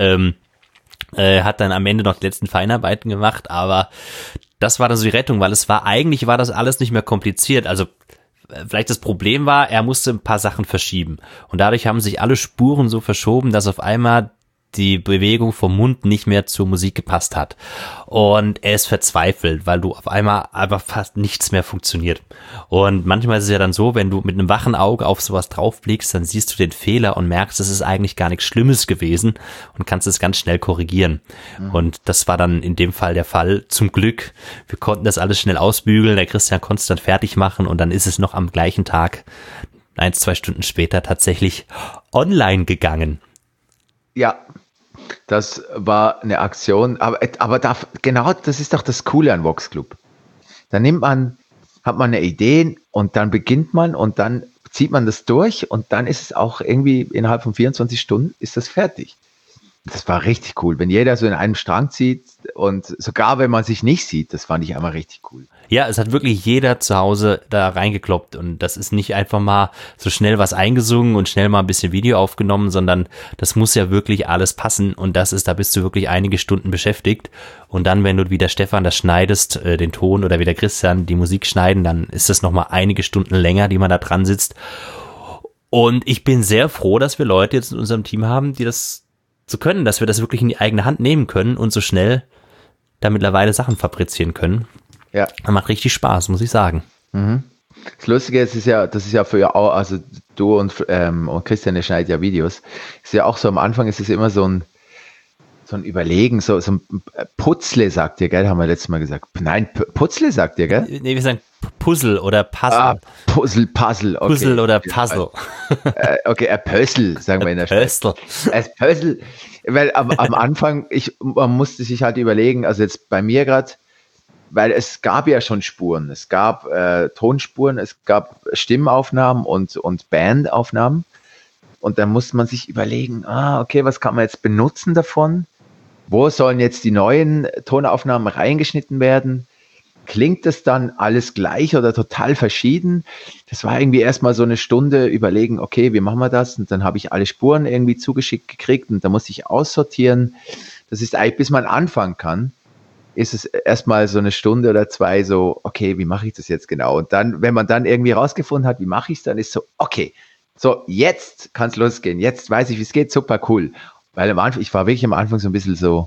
hat dann am Ende noch die letzten Feinarbeiten gemacht, aber das war dann so die Rettung, weil eigentlich war das alles nicht mehr kompliziert. Also vielleicht das Problem war, er musste ein paar Sachen verschieben. Und dadurch haben sich alle Spuren so verschoben, dass auf einmal die Bewegung vom Mund nicht mehr zur Musik gepasst hat. Und er ist verzweifelt, weil du auf einmal einfach fast nichts mehr funktioniert. Und manchmal ist es ja dann so, wenn du mit einem wachen Auge auf sowas draufblickst, dann siehst du den Fehler und merkst, es ist eigentlich gar nichts Schlimmes gewesen und kannst es ganz schnell korrigieren. Mhm. Und das war dann in dem Fall der Fall. Zum Glück, wir konnten das alles schnell ausbügeln, der Christian konnte es dann fertig machen, und dann ist es noch am gleichen Tag, 1-2 Stunden später, tatsächlich online gegangen. Ja, das war eine Aktion, aber genau das ist doch das Coole an Vox Club. Da hat man eine Idee und dann beginnt man und dann zieht man das durch und dann ist es auch irgendwie innerhalb von 24 Stunden ist das fertig. Das war richtig cool, wenn jeder so in einem Strang zieht und sogar wenn man sich nicht sieht, das fand ich einmal richtig cool. Ja, es hat wirklich jeder zu Hause da reingekloppt, und das ist nicht einfach mal so schnell was eingesungen und schnell mal ein bisschen Video aufgenommen, sondern das muss ja wirklich alles passen, und da bist du wirklich einige Stunden beschäftigt, und dann, wenn du wie der Stefan das schneidest, den Ton, oder wie der Christian die Musik schneiden, dann ist das nochmal einige Stunden länger, die man da dran sitzt, und ich bin sehr froh, dass wir Leute jetzt in unserem Team haben, die das so können, dass wir das wirklich in die eigene Hand nehmen können und so schnell da mittlerweile Sachen fabrizieren können. Ja. Das macht richtig Spaß, muss ich sagen. Mhm. Das Lustige ist, das ist ja für auch, also du und Christian, der schneidet ja Videos, ist ja auch so, am Anfang ist es immer so ein Überlegen, so ein Putzle, sagt ihr, gell, haben wir letztes Mal gesagt. Nein, Putzle sagt ihr, gell? Nee, wir sagen Puzzle oder Puzzle. Ah, Puzzle, okay. Puzzle oder Puzzle. Okay, ein Puzzle, sagen wir in der Schweiz. Ein Puzzle, weil am Anfang, man musste sich halt überlegen, also jetzt bei mir gerade, weil es gab ja schon Spuren, es gab Tonspuren, es gab Stimmaufnahmen und Bandaufnahmen, und dann musste man sich überlegen, okay, was kann man jetzt benutzen davon? Wo sollen jetzt die neuen Tonaufnahmen reingeschnitten werden? Klingt das dann alles gleich oder total verschieden? Das war irgendwie erstmal so eine Stunde überlegen, okay, wie machen wir das? Und dann habe ich alle Spuren irgendwie zugeschickt gekriegt und da musste ich aussortieren. Das ist eigentlich, bis man anfangen kann. ist es erstmal so eine Stunde oder zwei so, okay, wie mache ich das jetzt genau? Und dann, wenn man dann irgendwie rausgefunden hat, wie mache ich es, dann ist so, okay, so jetzt kann es losgehen, jetzt weiß ich, wie es geht, super cool. Weil am Anfang, ich war wirklich am Anfang so ein bisschen so,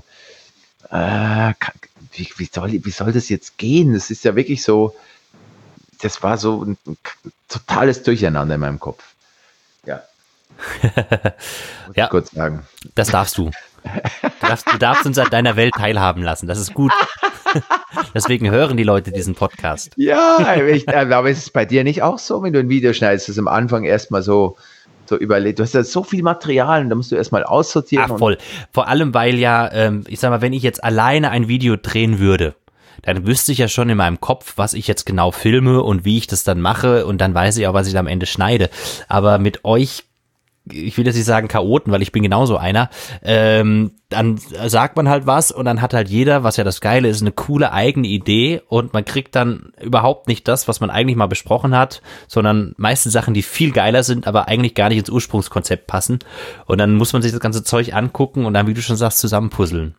wie soll das jetzt gehen? Das ist ja wirklich so, das war so ein totales Durcheinander in meinem Kopf. Ja. Muss ich kurz sagen. Das darfst du. Du darfst uns an deiner Welt teilhaben lassen. Das ist gut. Deswegen hören die Leute diesen Podcast. Ja, aber ist es bei dir nicht auch so, wenn du ein Video schneidest, dass am Anfang erstmal so überlegt, du hast ja so viel Material und da musst du erstmal aussortieren. Ach, voll. Vor allem, weil ja, ich sag mal, wenn ich jetzt alleine ein Video drehen würde, dann wüsste ich ja schon in meinem Kopf, was ich jetzt genau filme und wie ich das dann mache und dann weiß ich auch, was ich da am Ende schneide. Aber mit euch, ich will jetzt nicht sagen Chaoten, weil ich bin genauso einer, dann sagt man halt was und dann hat halt jeder, was ja das Geile ist, eine coole eigene Idee und man kriegt dann überhaupt nicht das, was man eigentlich mal besprochen hat, sondern meistens Sachen, die viel geiler sind, aber eigentlich gar nicht ins Ursprungskonzept passen und dann muss man sich das ganze Zeug angucken und dann, wie du schon sagst, zusammenpuzzeln.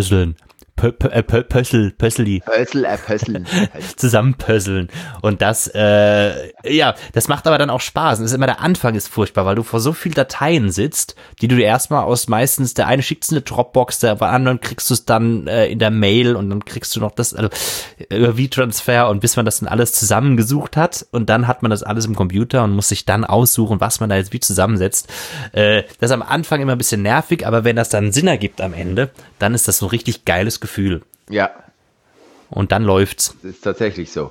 Zusammenpuzzeln. Und das, das macht aber dann auch Spaß. Und das ist immer, der Anfang ist furchtbar, weil du vor so viel Dateien sitzt, die du dir erstmal aus meistens, der eine schickt es in eine Dropbox, der anderen kriegst du es dann in der Mail und dann kriegst du noch das, also über V-Transfer und bis man das dann alles zusammengesucht hat und dann hat man das alles im Computer und muss sich dann aussuchen, was man da jetzt wie zusammensetzt. Das ist am Anfang immer ein bisschen nervig, aber wenn das dann Sinn ergibt am Ende, dann ist das so ein richtig geiles Gefühl. Ja. Und dann läuft's. Das ist tatsächlich so.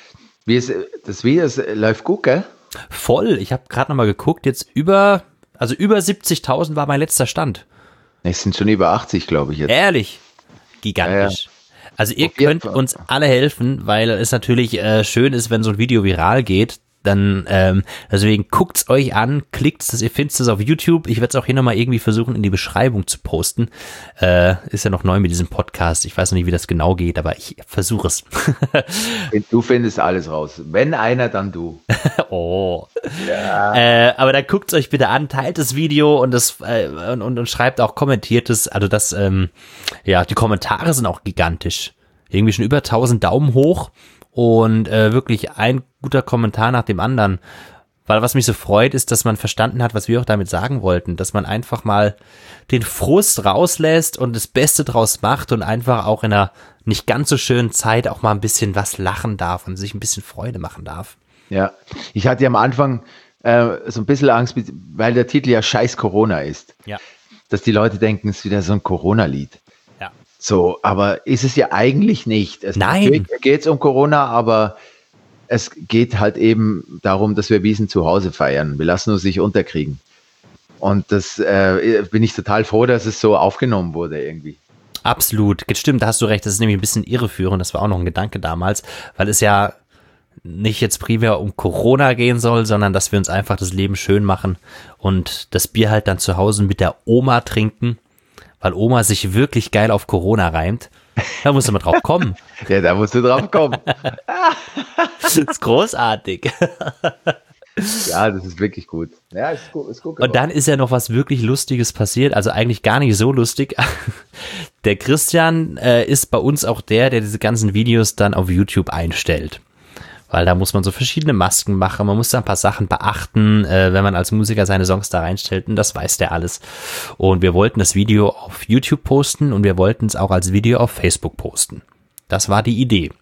Das Video läuft gut, gell? Voll. Ich habe gerade nochmal geguckt, jetzt über 70.000 war mein letzter Stand. Es sind schon über 80, glaube ich jetzt. Ehrlich? Gigantisch. Ja. Also ihr könnt uns alle helfen, weil es natürlich schön ist, wenn so ein Video viral geht. Dann, deswegen guckt's euch an, klickt's, ihr findet es auf YouTube. Ich werde es auch hier nochmal irgendwie versuchen, in die Beschreibung zu posten. Ist ja noch neu mit diesem Podcast. Ich weiß noch nicht, wie das genau geht, aber ich versuche es. Du findest alles raus. Wenn einer, dann du. Oh. Ja. Aber dann guckt's euch bitte an, teilt das Video und das und schreibt auch, kommentiert es. Also das, die Kommentare sind auch gigantisch. Irgendwie schon über 1000 Daumen hoch. Und wirklich ein guter Kommentar nach dem anderen. Weil was mich so freut, ist, dass man verstanden hat, was wir auch damit sagen wollten. Dass man einfach mal den Frust rauslässt und das Beste draus macht und einfach auch in einer nicht ganz so schönen Zeit auch mal ein bisschen was lachen darf und sich ein bisschen Freude machen darf. Ja, ich hatte ja am Anfang so ein bisschen Angst, weil der Titel ja Scheiß Corona ist. Ja. Dass die Leute denken, es ist wieder so ein Corona-Lied. Ja. So, aber ist es ja eigentlich nicht. Nein. Geht es um Corona, aber es geht halt eben darum, dass wir Wiesn zu Hause feiern. Wir lassen uns nicht unterkriegen. Und das bin ich total froh, dass es so aufgenommen wurde irgendwie. Absolut, stimmt, da hast du recht. Das ist nämlich ein bisschen irreführend. Das war auch noch ein Gedanke damals, weil es ja nicht jetzt primär um Corona gehen soll, sondern dass wir uns einfach das Leben schön machen und das Bier halt dann zu Hause mit der Oma trinken. Weil Oma sich wirklich geil auf Corona reimt. Da musst du mal drauf kommen. Ja, da musst du drauf kommen. Das ist großartig. Ja, das ist wirklich gut. Ja, ist gut geworden. Und dann ist ja noch was wirklich Lustiges passiert. Also eigentlich gar nicht so lustig. Der Christian ist bei uns auch der diese ganzen Videos dann auf YouTube einstellt. Weil da muss man so verschiedene Masken machen, man muss da ein paar Sachen beachten, wenn man als Musiker seine Songs da reinstellt, und das weiß der alles. Und wir wollten das Video auf YouTube posten und wir wollten es auch als Video auf Facebook posten. Das war die Idee.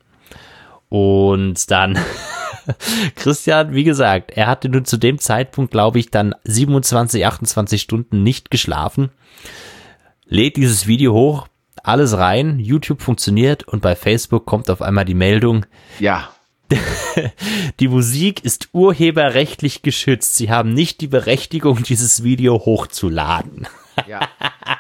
Und dann, Christian, wie gesagt, er hatte nun zu dem Zeitpunkt, glaube ich, dann 27, 28 Stunden nicht geschlafen, lädt dieses Video hoch, alles rein, YouTube funktioniert und bei Facebook kommt auf einmal die Meldung, ja, die Musik ist urheberrechtlich geschützt. Sie haben nicht die Berechtigung, dieses Video hochzuladen. Ja.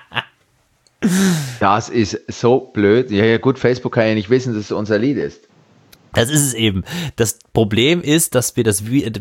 Das ist so blöd. Ja, gut, Facebook kann ja nicht wissen, dass es unser Lied ist. Das ist es eben. Das Problem ist, dass wir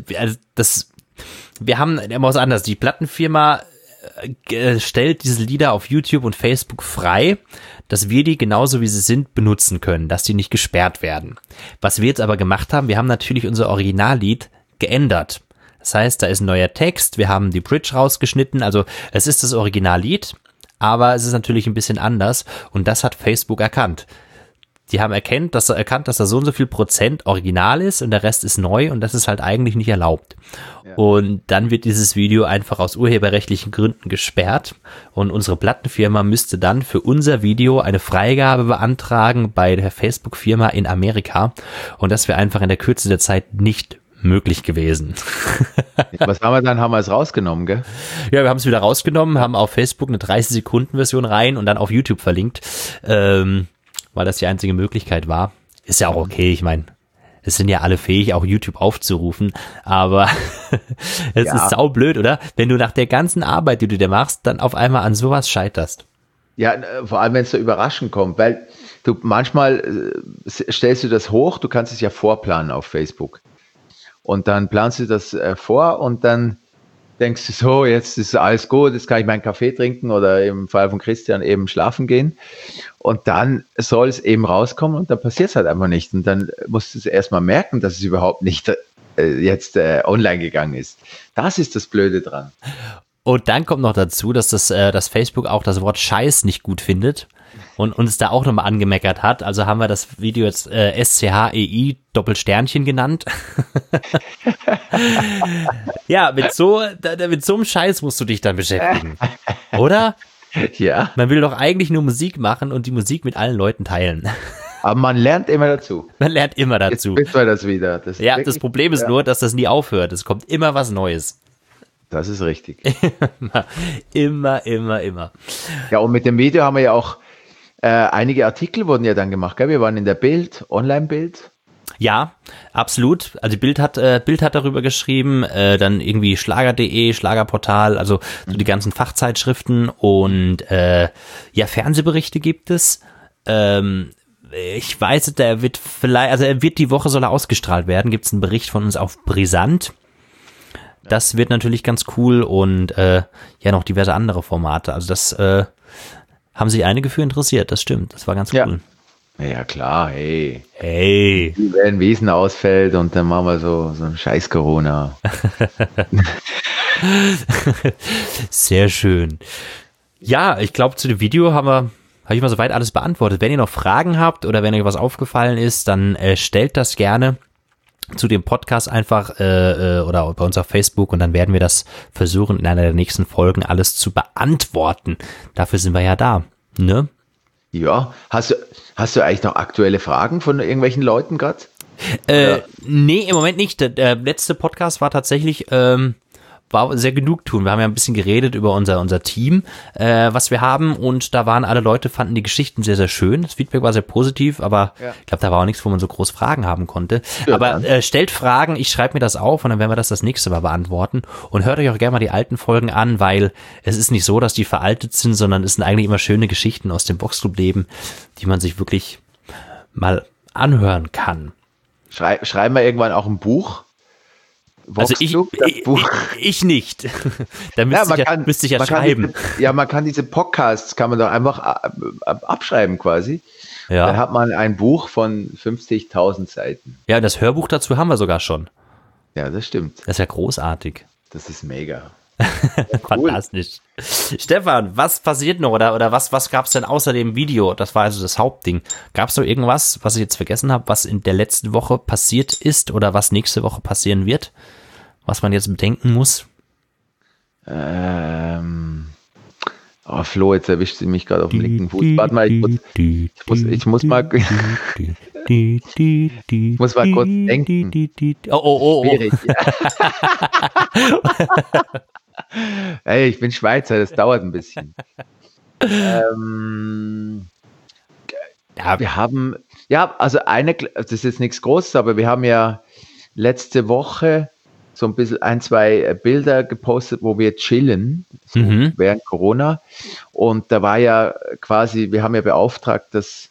wir haben immer was anderes. Die Plattenfirma stellt diese Lieder auf YouTube und Facebook frei, dass wir die genauso wie sie sind benutzen können, dass die nicht gesperrt werden. Was wir jetzt aber gemacht haben, wir haben natürlich unser Originallied geändert. Das heißt, da ist ein neuer Text, wir haben die Bridge rausgeschnitten, also es ist das Originallied, aber es ist natürlich ein bisschen anders und das hat Facebook erkannt. Die haben erkannt, dass da so und so viel Prozent original ist und der Rest ist neu und das ist halt eigentlich nicht erlaubt. Ja. Und dann wird dieses Video einfach aus urheberrechtlichen Gründen gesperrt und unsere Plattenfirma müsste dann für unser Video eine Freigabe beantragen bei der Facebook-Firma in Amerika und das wäre einfach in der Kürze der Zeit nicht möglich gewesen. Was haben wir dann? Haben wir es rausgenommen, gell? Ja, wir haben es wieder rausgenommen, haben auf Facebook eine 30-Sekunden-Version rein und dann auf YouTube verlinkt. Weil das die einzige Möglichkeit war. Ist ja auch okay, ich meine, es sind ja alle fähig, auch YouTube aufzurufen, aber es ist saublöd, oder? Wenn du nach der ganzen Arbeit, die du dir machst, dann auf einmal an sowas scheiterst. Ja, vor allem, wenn es so überraschend kommt, weil du manchmal stellst du das hoch, du kannst es ja vorplanen auf Facebook und dann planst du das vor und dann denkst du so, jetzt ist alles gut, jetzt kann ich meinen Kaffee trinken oder im Fall von Christian eben schlafen gehen. Und dann soll es eben rauskommen und dann passiert es halt einfach nicht. Und dann musst du es erstmal merken, dass es überhaupt nicht jetzt online gegangen ist. Das ist das Blöde dran. Und dann kommt noch dazu, dass dass Facebook auch das Wort Scheiß nicht gut findet und uns da auch nochmal angemeckert hat. Also haben wir das Video jetzt SCHEI Doppelsternchen genannt. Ja, mit so einem Scheiß musst du dich dann beschäftigen, oder? Ja. Man will doch eigentlich nur Musik machen und die Musik mit allen Leuten teilen. Aber man lernt immer dazu. Man lernt immer dazu. Jetzt wissen wir das wieder. Das Problem ist nur, dass das nie aufhört. Es kommt immer was Neues. Das ist richtig. Immer. Ja, und mit dem Video haben wir ja auch einige Artikel wurden ja dann gemacht, gell? Wir waren in der Bild, Online-Bild. Ja, absolut. Also Bild hat darüber geschrieben, dann irgendwie Schlager.de, Schlagerportal, also so die ganzen Fachzeitschriften und Fernsehberichte gibt es. Ich weiß, er wird die Woche soll er ausgestrahlt werden. Gibt es einen Bericht von uns auf Brisant. Das wird natürlich ganz cool und noch diverse andere Formate. Also das haben sich einige für interessiert, das stimmt. Das war ganz cool. Ja, klar, hey. Wenn Wiesen ausfällt und dann machen wir so ein Scheiß Corona. Sehr schön. Ja, ich glaube, zu dem Video habe ich mal soweit alles beantwortet. Wenn ihr noch Fragen habt oder wenn euch was aufgefallen ist, dann stellt das gerne zu dem Podcast einfach oder bei uns auf Facebook und dann werden wir das versuchen, in einer der nächsten Folgen alles zu beantworten. Dafür sind wir ja da, ne? Ja, hast du eigentlich noch aktuelle Fragen von irgendwelchen Leuten gerade? Nee, im Moment nicht. Der letzte Podcast war tatsächlich war sehr Genugtuung. Wir haben ja ein bisschen geredet über unser Team, was wir haben und da waren alle Leute, fanden die Geschichten sehr, sehr schön. Das Feedback war sehr positiv, aber ich glaube, da war auch nichts, wo man so groß Fragen haben konnte. Ja, aber stellt Fragen, ich schreibe mir das auf und dann werden wir das nächste Mal beantworten und hört euch auch gerne mal die alten Folgen an, weil es ist nicht so, dass die veraltet sind, sondern es sind eigentlich immer schöne Geschichten aus dem Boxclub-Leben, die man sich wirklich mal anhören kann. Schreiben wir irgendwann auch ein Buch? Also ich nicht. Da müsste ich ja schreiben. Man kann diese Podcasts, kann man doch einfach abschreiben quasi. Ja. Dann hat man ein Buch von 50.000 Seiten. Ja, das Hörbuch dazu haben wir sogar schon. Ja, das stimmt. Das ist ja großartig. Das ist mega. Fantastisch. Cool. Stefan, was passiert noch oder was gab es denn außer dem Video? Das war also das Hauptding. Gab es noch irgendwas, was ich jetzt vergessen habe, was in der letzten Woche passiert ist oder was nächste Woche passieren wird? Was man jetzt bedenken muss? Flo, jetzt erwischt sie mich gerade auf dem linken Fuß. Warte mal, ich muss mal kurz denken. Oh. Schwierig. Hey, ich bin Schweizer, das dauert ein bisschen. Wir haben, also das ist jetzt nichts Großes, aber wir haben ja letzte Woche so ein bisschen 1-2 Bilder gepostet, wo wir chillen, so während Corona. Und da war ja quasi, wir haben ja beauftragt, dass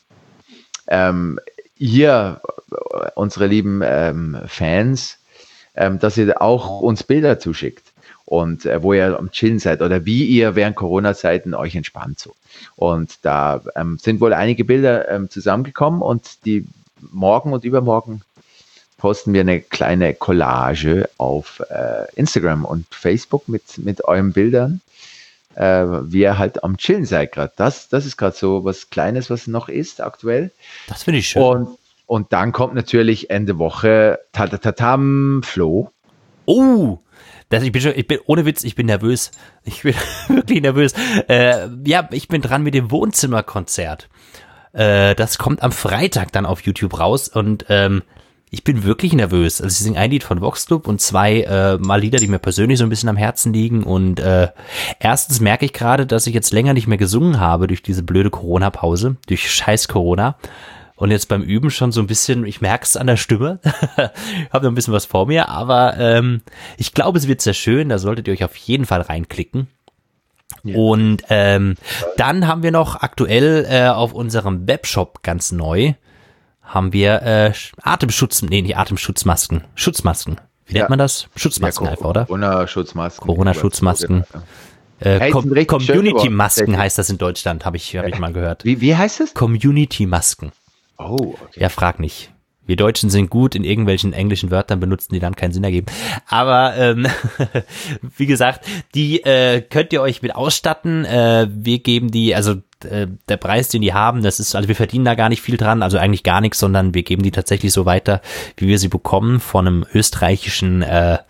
ihr, unsere lieben Fans, dass ihr auch uns Bilder zuschickt. Und wo ihr am Chillen seid oder wie ihr während Corona-Zeiten euch entspannt so. Und da sind wohl einige Bilder zusammengekommen und die morgen und übermorgen posten wir eine kleine Collage auf Instagram und Facebook mit euren Bildern. wir halt am Chillen seid gerade. Das ist gerade so was Kleines, was noch ist aktuell. Das finde ich schön. Und dann kommt natürlich Ende Woche Tatatam Flo. Oh, ich bin ohne Witz, ich bin nervös. Ich bin wirklich nervös. Ja, ich bin dran mit dem Wohnzimmerkonzert. Das kommt am Freitag dann auf YouTube raus und ich bin wirklich nervös. Also ich singe ein Lied von Vox Club und 2 mal Lieder, die mir persönlich so ein bisschen am Herzen liegen. Und erstens merke ich gerade, dass ich jetzt länger nicht mehr gesungen habe durch diese blöde Corona-Pause, durch scheiß Corona. Und jetzt beim Üben schon so ein bisschen, ich merke es an der Stimme, habe noch ein bisschen was vor mir, aber ich glaube, es wird sehr schön, da solltet ihr euch auf jeden Fall reinklicken. Ja. Und dann haben wir noch aktuell auf unserem Webshop ganz neu, haben wir Atemschutzmasken. Schutzmasken. Wie nennt man das? Schutzmasken einfach, oder? Corona-Schutzmasken. Corona-Schutzmasken. Community-Masken heißt das in Deutschland, habe ich mal gehört. Wie heißt es? Community-Masken. Oh, okay. Ja, frag nicht. Wir Deutschen sind gut in irgendwelchen englischen Wörtern benutzen, die dann keinen Sinn ergeben. Aber wie gesagt, die könnt ihr euch mit ausstatten. Wir geben die, also der Preis, den die haben, das ist, also wir verdienen da gar nicht viel dran, also eigentlich gar nichts, sondern wir geben die tatsächlich so weiter, wie wir sie bekommen von einem österreichischen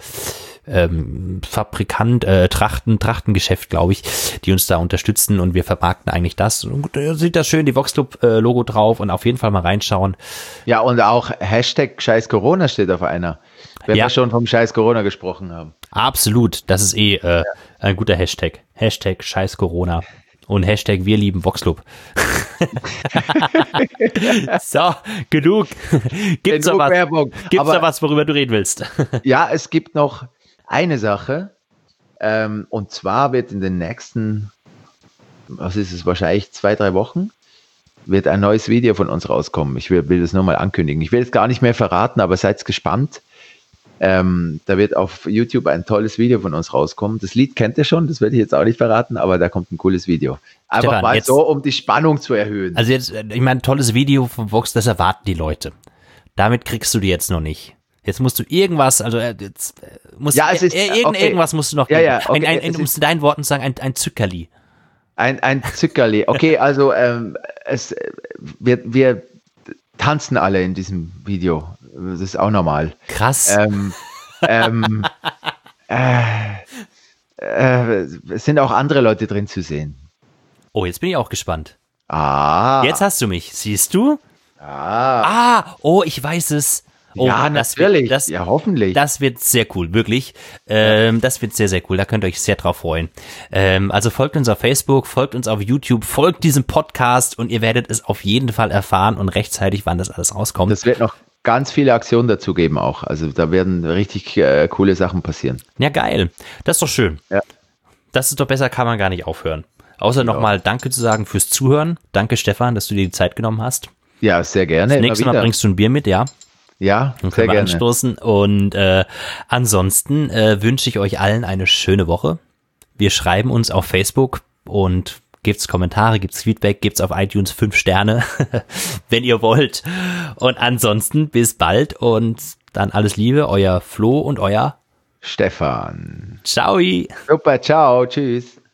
Fabrikant, Trachtengeschäft, glaube ich, die uns da unterstützen und wir vermarkten eigentlich das. Und sieht das schön, die Vox Club Logo drauf und auf jeden Fall mal reinschauen. Ja, und auch Hashtag Scheiß Corona steht auf einer. Wenn wir schon vom Scheiß Corona gesprochen haben. Absolut, das ist ein guter Hashtag. Hashtag Scheiß Corona. Und Hashtag wir lieben Vox Club. So, genug. Gibt's noch was, worüber du reden willst? Ja, es gibt noch eine Sache, und zwar wird in den nächsten, was ist es, wahrscheinlich 2-3 Wochen, wird ein neues Video von uns rauskommen. Ich will das nur mal ankündigen. Ich will es gar nicht mehr verraten, aber seid gespannt. Da wird auf YouTube ein tolles Video von uns rauskommen. Das Lied kennt ihr schon, das werde ich jetzt auch nicht verraten, aber da kommt ein cooles Video. Einfach Stefan, mal jetzt, so, um die Spannung zu erhöhen. Also jetzt, ich meine, tolles Video von Vox, das erwarten die Leute. Damit kriegst du die jetzt noch nicht. Jetzt musst du irgendwas, also jetzt musst irgendwas musst du noch geben. Ja, okay, du musst in deinen Worten sagen, ein Zückerli. Ein Zückerli. Okay, also wir tanzen alle in diesem Video. Das ist auch normal. Krass. Es sind auch andere Leute drin zu sehen. Oh, jetzt bin ich auch gespannt. Jetzt hast du mich. Siehst du? Oh, ich weiß es. Oh, ja, natürlich. Hoffentlich. Das wird sehr cool, wirklich. Das wird sehr, sehr cool. Da könnt ihr euch sehr drauf freuen. Also folgt uns auf Facebook, folgt uns auf YouTube, folgt diesem Podcast und ihr werdet es auf jeden Fall erfahren und rechtzeitig, wann das alles rauskommt. Das wird noch ganz viele Aktionen dazu geben auch. Also da werden richtig coole Sachen passieren. Ja, geil. Das ist doch schön. Ja. Das ist doch besser, kann man gar nicht aufhören. Außer nochmal Danke zu sagen fürs Zuhören. Danke, Stefan, dass du dir die Zeit genommen hast. Ja, sehr gerne. Das nächste Mal bringst du ein Bier mit, ja? Ja, dann können wir anstoßen. Und ansonsten wünsche ich euch allen eine schöne Woche. Wir schreiben uns auf Facebook und gibt's Kommentare, gibt's Feedback, gibt's auf iTunes 5 Sterne, wenn ihr wollt. Und ansonsten bis bald und dann alles Liebe, euer Flo und euer Stefan. Ciao. Super, ciao, tschüss.